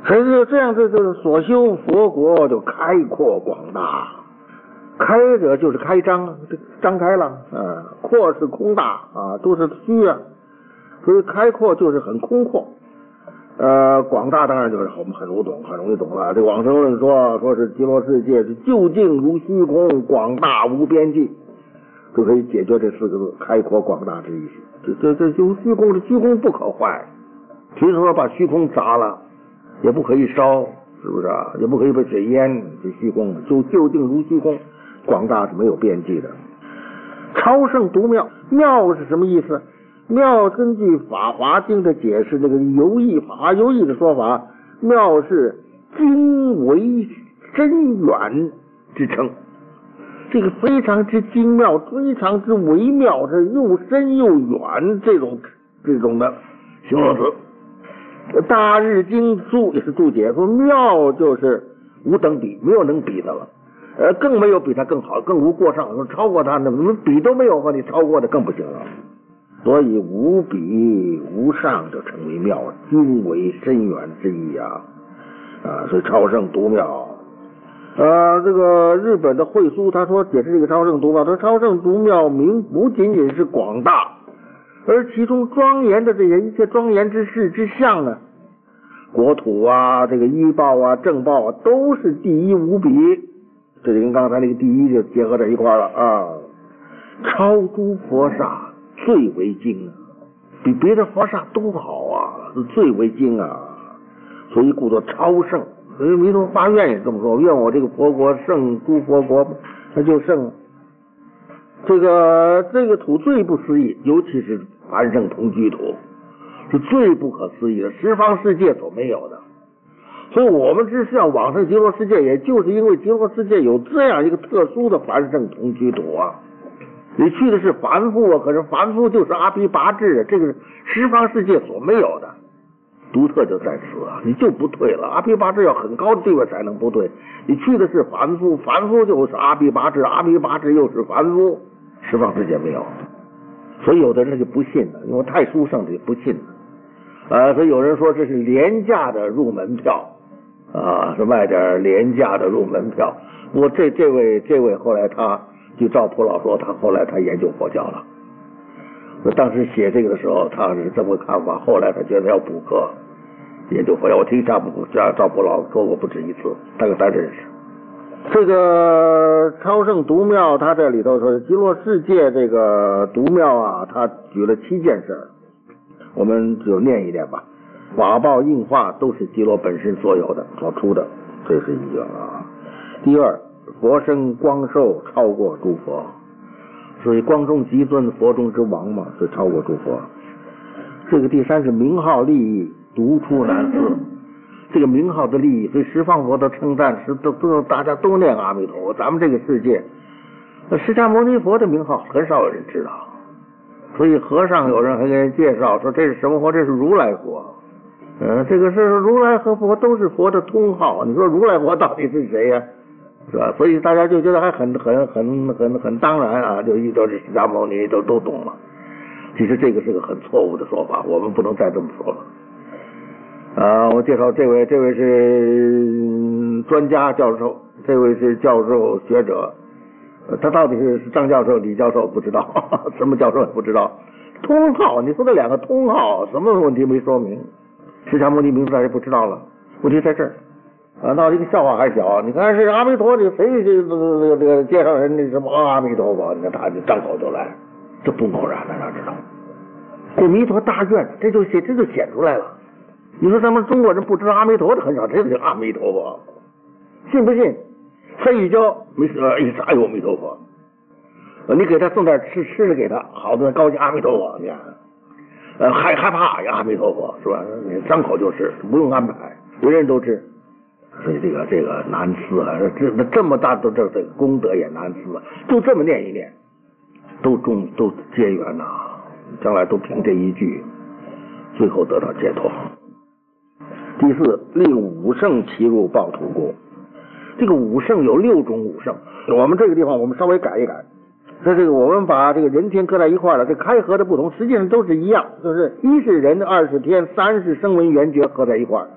所以这样就是所修佛国就开阔广大。开者就是开张，张开了阔是空大都是虚所以开阔就是很空阔。广大当然就是我们很容易懂了。这往生论说是极乐世界是究竟如虚空，广大无边际，就可以解决这4个字：开阔广大之意思。这就虚空，这虚空不可坏，比如说把虚空砸了，也不可以烧，是不是也不可以被水淹，这虚空就究竟如虚空。广大是没有边际的。超胜独妙，妙是什么意思？妙根据《法华经》的解释，这个游义法游义的说法，妙是精微深远之称。这个非常之精妙，非常之微妙，是又深又远这种的形容词。大日经注也是注解说，妙就是无等比，没有能比的了。更没有比他更好，更无过上，超过他那比都没有，和你超过的更不行了。所以无比无上就成为妙，精微深远之意所以超胜独妙。这个日本的慧苏他说解释这个超胜独妙，他说超胜独妙名不仅仅是广大，而其中庄严的这些一切庄严之事之相国土这个医报正报都是第一无比。这就跟刚才那个第一就结合在一块了超诸佛刹最为精比别的佛刹都好是最为精所以故作超胜。所以弥陀发愿也这么说，愿我这个佛国胜诸佛国，他就胜。这个土最不思议，尤其是凡圣同居土，是最不可思议的，十方世界所没有的。所以我们只需要往生极乐世界，也就是因为极乐世界有这样一个特殊的凡圣同居土你去的是凡夫可是凡夫就是阿毗跋致，这个是十方世界所没有的，独特就在此你就不退了。阿毗跋致要很高的地位才能不退，你去的是凡夫，凡夫就是阿毗跋致，阿毗跋致又是凡夫，十方世界没有。所以有的人就不信了，因为太殊胜的也不信了所以有人说这是廉价的入门票是卖点廉价的入门票。不过这位后来他据赵普老说，后来他研究佛教了。我当时写这个的时候，他是这么看法，后来他觉得要补课研究佛教。我听赵普老说过不止一次，他认识。这个超胜独妙，他这里头说极乐世界这个独妙他举了7件事，我们就念一念吧。法报应化都是极乐本身所有的所出的，这是一个第二，佛身光寿超过诸佛，所以光中极尊，佛中之王嘛，是超过诸佛。这个第三是名号利益独出难思，这个名号的利益，所以十方佛的称赞都大家都念阿弥陀佛。咱们这个世界释迦牟尼佛的名号很少有人知道，所以和尚有人还给人介绍说这是什么佛，这是如来佛。这个是如来和佛都是佛的通号，你说如来佛到底是谁是吧？所以大家就觉得还很当然就一说是释迦牟尼都懂了。其实这个是个很错误的说法，我们不能再这么说了。我介绍这位是专家教授，这位是教授学者，他到底是张教授李教授不知道，什么教授也不知道。通号，你说这2个通号什么问题没说明？释迦牟尼名字大家不知道了，问题在这儿闹这个笑话还小。你看是阿弥陀，这谁这个介绍人那什么阿弥陀佛，你看他就张口就来，这不偶然的，大家知道。这弥陀大愿，这就显出来了。你说咱们中国人不知道阿弥陀的很少，这就阿弥陀佛，信不信？他一教没事啥有阿弥陀佛，你给他送点吃的给他，好多人高兴阿弥陀佛，你看。害怕呀，阿弥陀佛是吧？你张口就是，不用安排，人人都知。所以这个难思这么大的这个功德也难思就这么念一念，都结缘将来都凭这一句，最后得到解脱。第四，令五圣齐入报土国。这个五圣有6种五圣，我们这个地方我们稍微改一改。这个我们把这个人天搁在一块了，这开合的不同，实际上都是一样，就是一是人，二是天，三是声闻缘觉合在一块，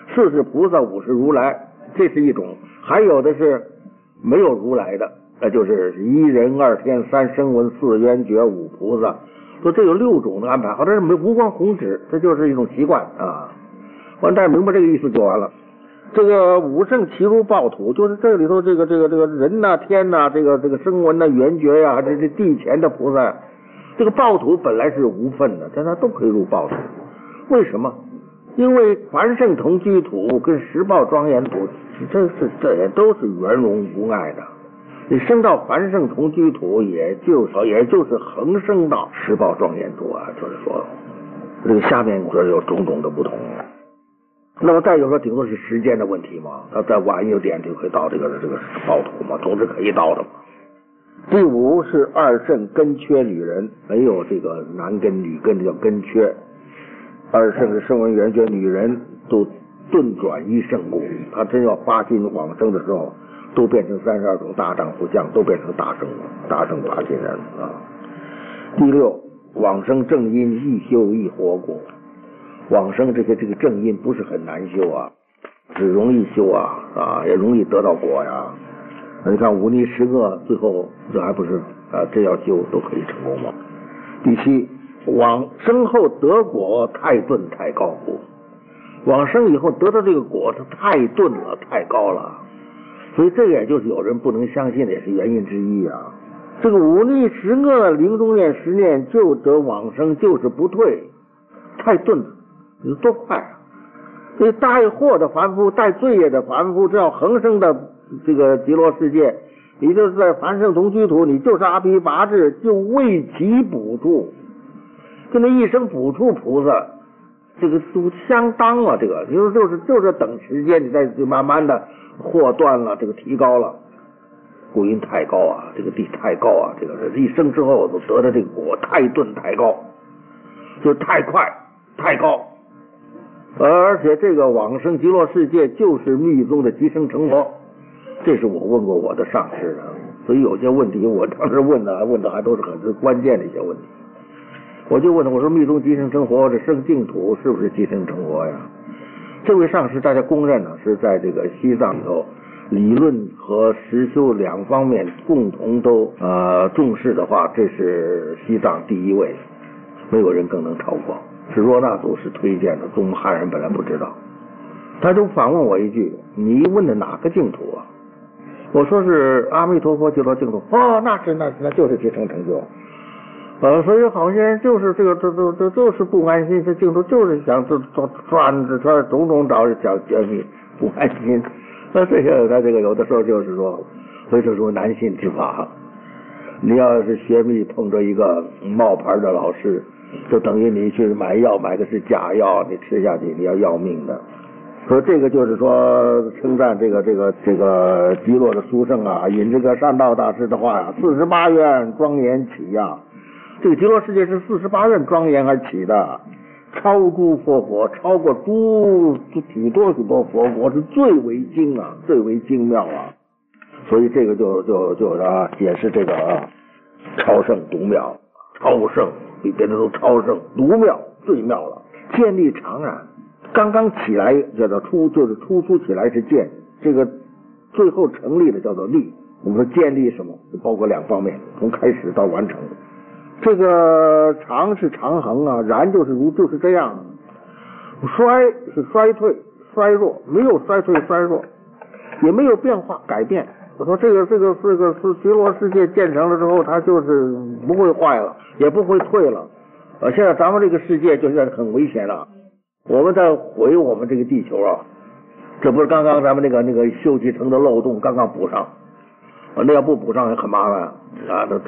4是菩萨，5是如来，这是一种。还有的是没有如来的，那就是1人2天3声闻4缘觉5菩萨，说这有6种的安排，好像是无关宏旨，这就是一种习惯啊。完，大家明白这个意思就完了。这个5圣齐如暴土，就是这里头这个人呐、天呐、这个声闻呐、缘觉呀、这地前的菩萨，这个暴土本来是无分的，但他都可以入暴土。为什么？因为凡圣同居土跟十报庄严土，这些都是圆融无碍的。你升到凡圣同居土，也就是恒升到十报庄严土啊，就是说这个下面说有种种的不同。那么再就说，顶多是时间的问题嘛，他再晚一点就可以到这个暴土嘛，总是可以到的嘛。第5是2圣根缺女人，没有这个男根女根，叫根缺。2圣是声闻缘觉女人都顿转一圣故，他真要发心往生的时候，都变成32种大丈夫相，都变成大圣发心人啊。第6往生正因，易修易活果。往生这个正因不是很难修啊，是容易修啊，也容易得到果呀。你看忤逆10恶，最后这还不是这要修都可以成功吗？第7往生后得果太钝太高乎？往生以后得到这个果是太钝了，太高了，所以这个也就是有人不能相信的，也是原因之一啊。这个忤逆10恶，临终念10念就得往生，就是不退，太钝了。有多快啊！所以带祸的凡夫，带罪业的凡夫，这要恒生的这个极乐世界，你就是在凡圣同居土，你就是阿毗跋致，就为其补处，跟那一生补处菩萨，这个都相当啊！这个就是等时间，你再慢慢的祸断了，这个提高了，故因太高啊，这个地太高啊，这个一生之后都得的这个果太钝太高，就是太快太高。而且这个往生极乐世界就是密宗的即生成佛，这是我问过我的上师的，所以有些问题我当时问的还都是很关键的一些问题。我就问他，我说密宗即生成佛，这生净土是不是即生成佛呀？这位上师大家公认呢，是在这个西藏里头理论和实修2方面共同都重视的话，这是西藏第1位，没有人更能超过。是若那祖师推荐的，宗汉人本来不知道。他就反问我一句：“你问的哪个净土啊？”我说是阿弥陀佛极乐净土。哦，那就是即生成就。所以好像就是这就是不安心，这净土就是想转着圈种找想绝密不安心。那这个他这个有的时候就是说，所以这是难信之法。你要是学密碰着一个冒牌的老师，就等于你去买药，买的是假药，你吃下去你要命的。所以这个就是说称赞这个极乐的殊胜啊，引这个善道大师的话呀，48愿庄严起呀。这个极乐世界是48愿庄严而起的，超诸佛国，超过许多佛国，是最为精啊，最为精妙啊。所以这个就解释这个超胜独妙，超胜比别的都超胜，独妙最妙了。建立常然，刚刚起来叫做就是初起来是建，这个最后成立的叫做立。我们说建立什么，包括2方面，从开始到完成。这个常是常恒啊，然就是这样。衰是衰退衰弱，没有衰退衰弱，也没有变化改变。我说这个极乐世界建成了之后，它就是不会坏了，也不会退了。现在咱们这个世界就是很危险了，我们在毁我们这个地球啊！这不是刚刚咱们那个修集成的漏洞刚刚补上，那要不补上也很麻烦啊！那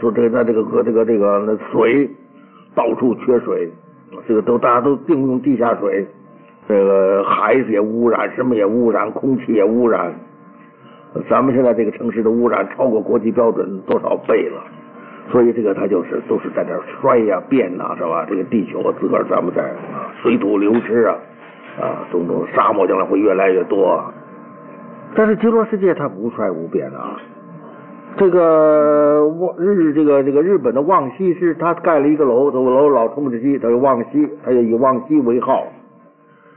水到处缺水，这个大家都净用地下水，这个海也污染，什么也污染，空气也污染。咱们现在这个城市的污染超过国际标准多少倍了，所以这个它都是在那衰呀变呐，是吧？这个地球自个儿咱们在水土流失种种沙漠将来会越来越多。但是极乐世界它无衰无变啊。这个日本的望西市，他盖了一个楼，这个楼老冲之西，他就望西，他就以望西为号。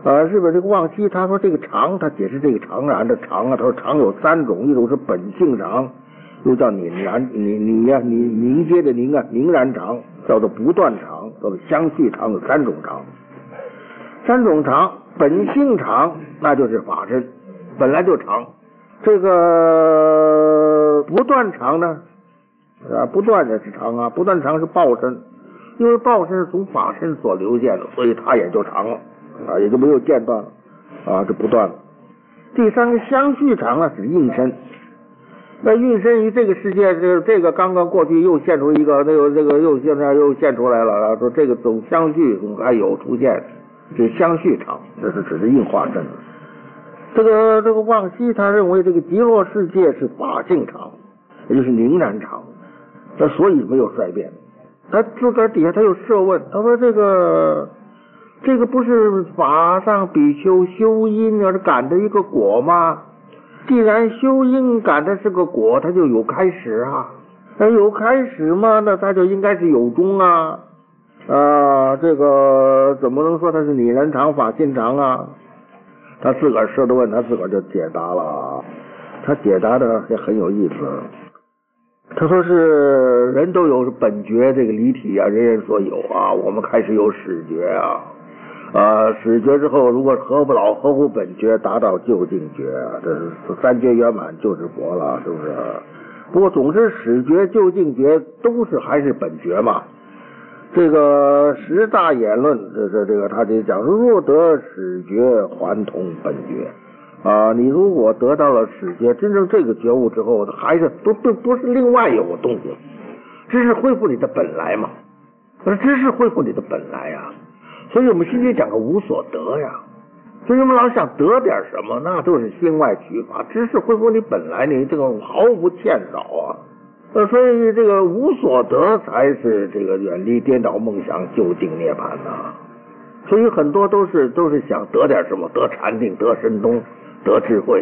日本这个望西他说这个常，他解释这个常然的常啊，他说常有3种，一种是本性常，又叫凝结的凝啊，凝然常，叫做不断常，叫做相续常，有3种常。3种常，本性常，那就是法身，本来就常。这个不断常呢，不断也是常啊，不断常是报身，因为报身是从法身所流现的，所以它也就常了啊，也就没有间断了啊，这不断了。第3个相续常呢是应身，那应身于这个世界，这个刚刚过去又现出一个，这个又现在又现出来了，说这个总相续总还有出现，这相续常，这是只是应化身。这个望西他认为这个极乐世界是法性常，也就是凝然常，那所以没有衰变。他自个儿底下他又设问，他说这个不是法上比丘修因而感的一个果吗？既然修因感的是个果，它就有开始啊，那有开始嘛，那它就应该是有终啊。这个怎么能说它是拟然常法性常啊？他自个儿设的问，他自个儿就解答了。他解答的也很有意思。他说是人都有本觉这个离体啊，人人所有啊。我们开始有始觉啊，始觉之后，如果合乎本觉，达到究竟觉啊，这是3觉圆满就是佛了，是不是？不过总之始觉、究竟觉都是还是本觉嘛。这个10大言论，这个他就讲，若得始觉，还同本觉啊。你如果得到了始觉，真正这个觉悟之后，还是不是另外有个东西，只是恢复你的本来嘛。只是恢复你的本来啊。所以我们心里讲个无所得呀。所以我们老想得点什么，那都是心外取法。只是恢复你本来，你这个毫无欠少啊。所以这个无所得才是这个远离颠倒梦想，究竟涅槃呐。所以很多都是想得点什么，得禅定，得神通，得智慧，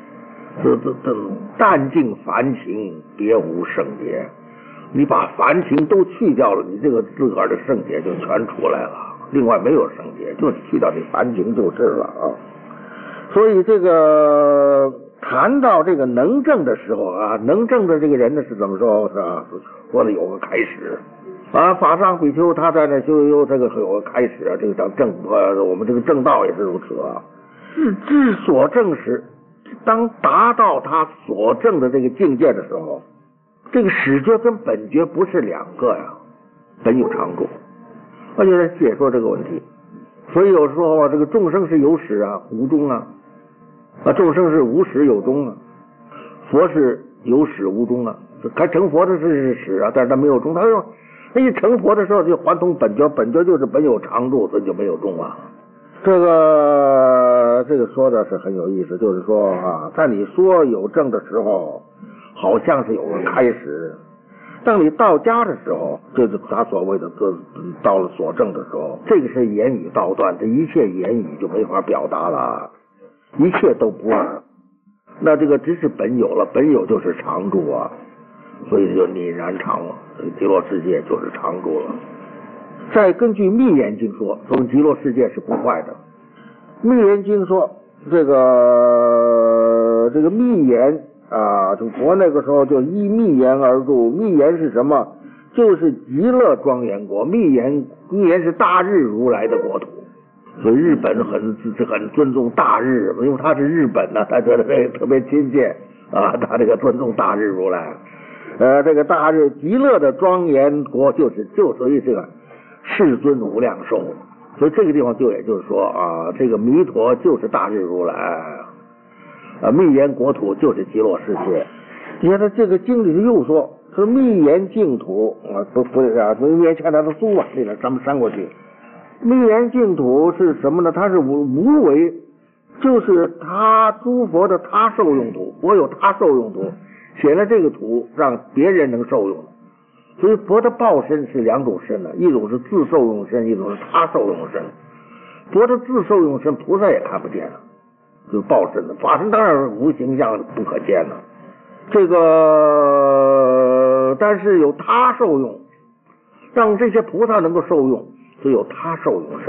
淡尽凡情，别无圣洁。你把凡情都去掉了，你这个自个儿的圣洁就全出来了。另外没有圣洁，就是去掉你凡情就是了啊。所以这个谈到这个能证的时候啊，能证的这个人呢是怎么说？是吧？说的有个开始啊，法上比丘他在那修这个有个开始啊，这个叫正我们这个正道也是如此啊。至所证时，当达到他所证的这个境界的时候，这个始觉跟本觉不是2个呀，本有常住。我就在解说这个问题。所以有时候这个众生是有始啊，无终啊。众生是无始有终啊，佛是有始无终啊。该成佛的是始啊，但是他没有终。他一成佛的时候就还同本觉，本觉就是本有常住，所以就没有终啊。这个说的是很有意思，就是说啊，在你说有证的时候，好像是有个开始。当你到家的时候，就是他所谓的到了所证的时候，这个是言语道断，这一切言语就没法表达了。一切都不二，那这个只是本有了，本有就是常住啊，所以就拟然常了，极乐世界就是常住了。再根据密言经说，说极乐世界是不坏的。密言经说，这个密言啊，就佛那个时候就依密言而住。密言是什么？就是极乐庄严国。密言是大日如来的国土。所以日本很尊重大日，因为他是日本呢，他觉得这个特别亲切啊，他这个尊重大日如来。这个大日极乐的庄严国就属于这个世尊无量寿。所以这个地方也就是说啊，这个弥陀就是大日如来，密言国土就是极乐世界。你看他这个经里又说密言净土啊，密言看他的书啊，那个咱们翻过去。密言净土是什么呢？它是无为，就是他诸佛的他受用土，佛有他受用土，写了这个土让别人能受用。所以佛的报身是2种身呢，一种是自受用身，一种是他受用身。佛的自受用身菩萨也看不见了，就是报身的，法身当然无形象不可见了。这个但是有他受用，让这些菩萨能够受用，所以有他受用身。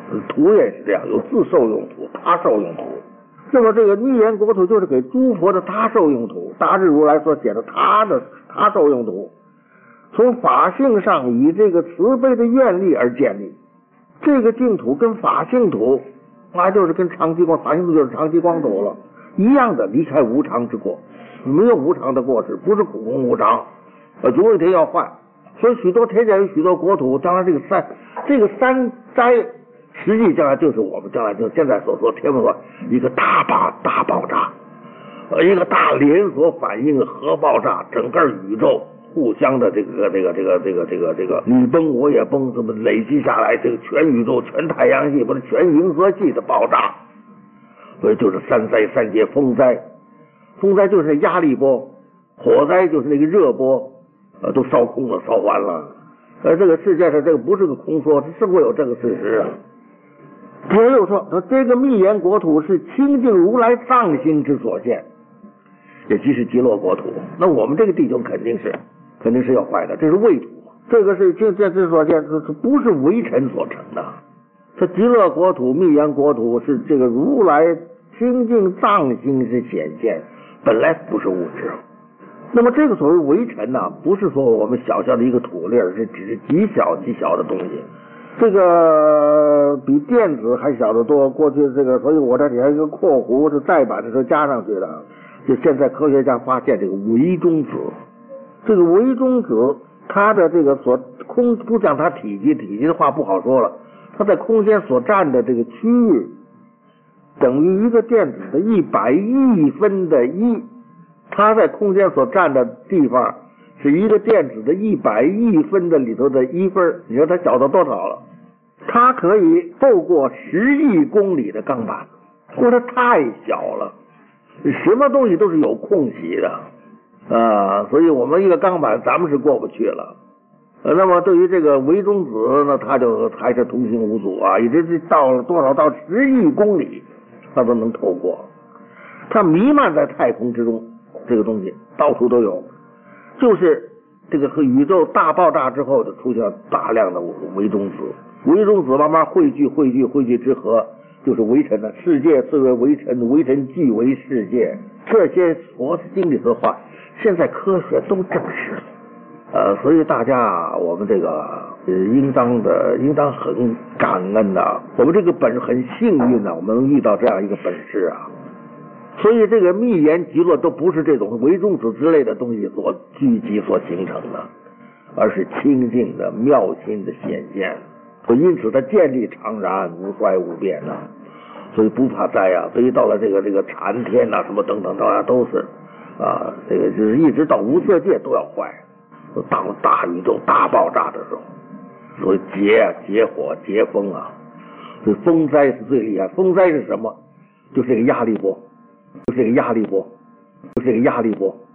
土也是这样，有自受用土、他受用土。那么这个密严国土就是给诸佛的他受用土，大智如来所写的他受用土，从法性上以这个慈悲的愿力而建立。这个净土跟法性土，那就是跟常寂光，法性土就是常寂光土了，一样的离开无常之过，没有无常的过失，不是苦空无常，总有一天要坏。所以许多天界有许多国土，将来这个三灾，实际将来就是我们将来就现在所说天文说一个大爆炸，一个大连锁反应核爆炸，整个宇宙互相的这个你崩我也崩，这么累积下来，这个全宇宙、全太阳系不是全银河系的爆炸，所以就是三灾三劫。风灾就是压力波，火灾就是那个热波，都烧空了，烧完了。这个世界上这个不是个空说，是会有这个事实啊。也有说这个密严国土是清净如来藏心之所现，也即是极乐国土。那我们这个地球肯定是要坏的，这是畏土，这个是这之所见，不是微尘所成的。这极乐国土、密严国土是这个如来清净藏心之显现，本来不是物质。那么这个所谓微尘呢，不是说我们小小的一个土粒儿，是只是极小的东西。这个比电子还小得多。过去这个，所以我这里还有一个括弧是再版的时候加上去的。就现在科学家发现这个微中子，这个微中子它的这个不讲它体积的话不好说了，它在空间所占的这个区域等于一个电子的100亿分的1，它在空间所占的地方是一个电子的100亿分的里头的1分，你说它小到多少了？它可以透过10亿公里的钢板，说它太小了，什么东西都是有空隙的所以我们一个钢板咱们是过不去了。那么对于这个微中子呢，它就还是通行无阻啊，一直到了多少，到10亿公里它都能透过，它弥漫在太空之中，这个东西到处都有。就是这个宇宙大爆炸之后，就出现了大量的微中子，微中子慢慢汇聚之和，就是微尘的世界，虽为微尘，微尘即为世界。这些佛经里的话，现在科学都证实。所以大家我们这个应当很感恩的，我们这个很幸运的，我们能遇到这样一个本事啊。所以这个密严极乐都不是这种微中子之类的东西所聚集所形成的，而是清净的妙心的显现。因此它建立常然，无衰无变的，所以不怕灾啊。所以到了这个禅天什么等等，大家都是这个就是一直到无色界都要坏。当大宇宙大爆炸的时候，所以劫火劫风所以风灾是最厉害。风灾是什么？就是这个压力波，就是这个压力波。